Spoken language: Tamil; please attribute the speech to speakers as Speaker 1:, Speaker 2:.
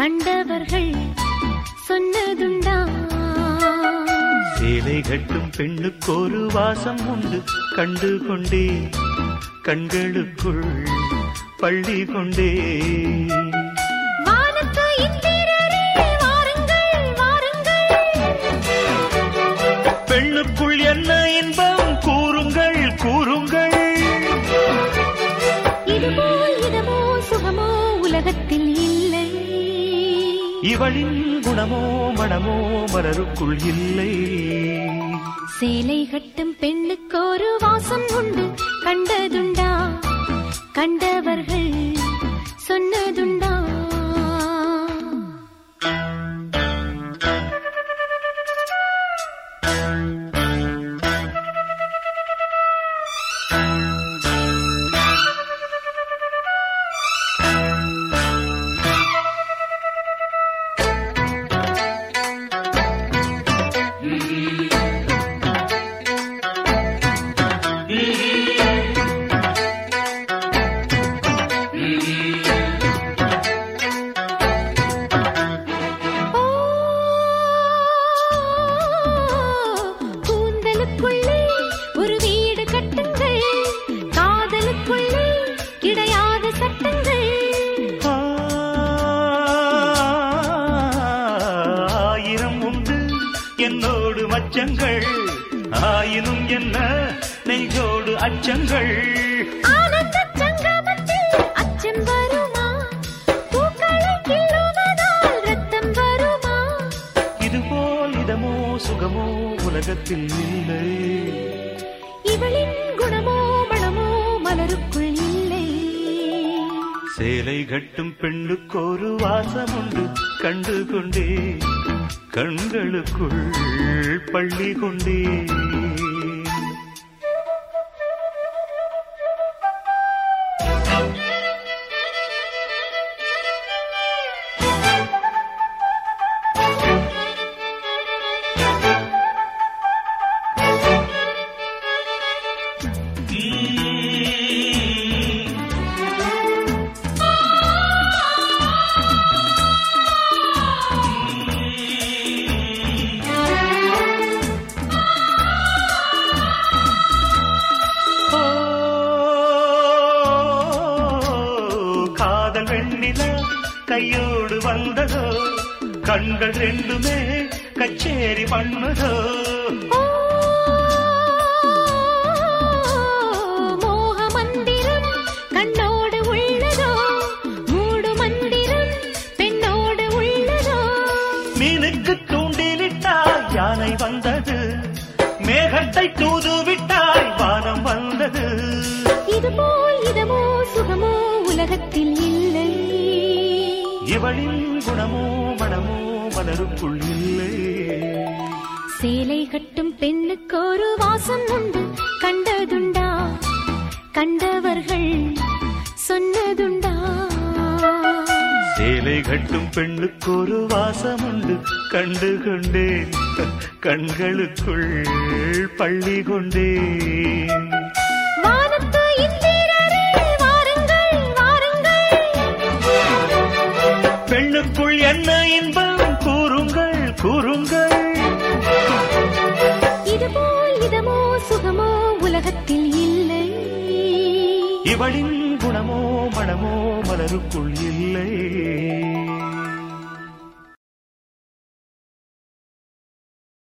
Speaker 1: கண்டவர்கள் சொன்னதுண்டா?
Speaker 2: சேலை கட்டும் பெண்ணுக்கு ஒரு வாசம் உண்டு, கண்டு கொண்டே கண்களுக்குள் பள்ளி கொண்டே. பெண்ணுக்குள் என்ன இன்பம் கூறுங்கள் கூறுங்கள்.
Speaker 1: இதுவோ இதமோ சுகமோ உலகத்தில் இல்லை.
Speaker 2: இவளின் குணமோ மனமோ மலருக்குள் இல்லை.
Speaker 1: சேலை கட்டும் பெண்ணுக்கு ஒரு வாசம் உண்டு, கண்டதுண்டா? கண்டவர்கள் சொன்னதுண்டா?
Speaker 2: என்னோடு மச்சங்கள் ஆயினும் என்ன நெஞ்சோடு அச்சங்கள்.
Speaker 1: ஆனந்த சங்கமத்தில் அச்சம் வருமா? பூக்களை கிள்ளுவதால் ரத்தம் வருமா?
Speaker 2: இதுபோல் இதமோ சுகமோ உலகத்தில் இல்லை.
Speaker 1: இவளின் குணமோ மனமோ மலருக்குள் இல்லை.
Speaker 2: சேலை கட்டும் பெண்ணுக்கு ஒரு வாசம் உண்டு, கண்டு கொண்டே கண்களுக்குள் பள்ளி கொண்டே. கையோடு வந்ததோ கண்கள் ரெண்டுமே கச்சேரி பண்ணதோ.
Speaker 1: மோக மந்திரம் கண்ணோடு உள்ளதோ, மூடு மந்திரம் பெண்ணோடு உள்ளதோ.
Speaker 2: மீனுக்கு தூண்டிலிட்டாய் யானை வந்தது, மேகத்தை தூதுவிட்டாய் வானம் வந்தது.
Speaker 1: இதுபோல் இதமோ சுகமோ உலகத்தில் இல்லை.
Speaker 2: இவளின் குணமோ மனமோ மலருக்குள் இல்லை.
Speaker 1: சேலை கட்டும் பெண்ணுக்கு ஒரு வாசம் உண்டு, கண்டதுண்டா? கண்டவர்கள் சொன்னதுண்டா?
Speaker 2: சேலை கட்டும் பெண்ணுக்கு ஒரு வாசம் உண்டு, கண்டு கொண்டேன் கண்களுக்குள் பள்ளி கொண்டேன். பெண்ணுக்குள் என்ன இன்பம் கூறுங்கள் கூறுங்கள்.
Speaker 1: இதுபோல் இதமோ சுகமோ உலகத்தில் இல்லை.
Speaker 2: இவளின் குணமோ மனமோ மலருக்குள் இல்லை.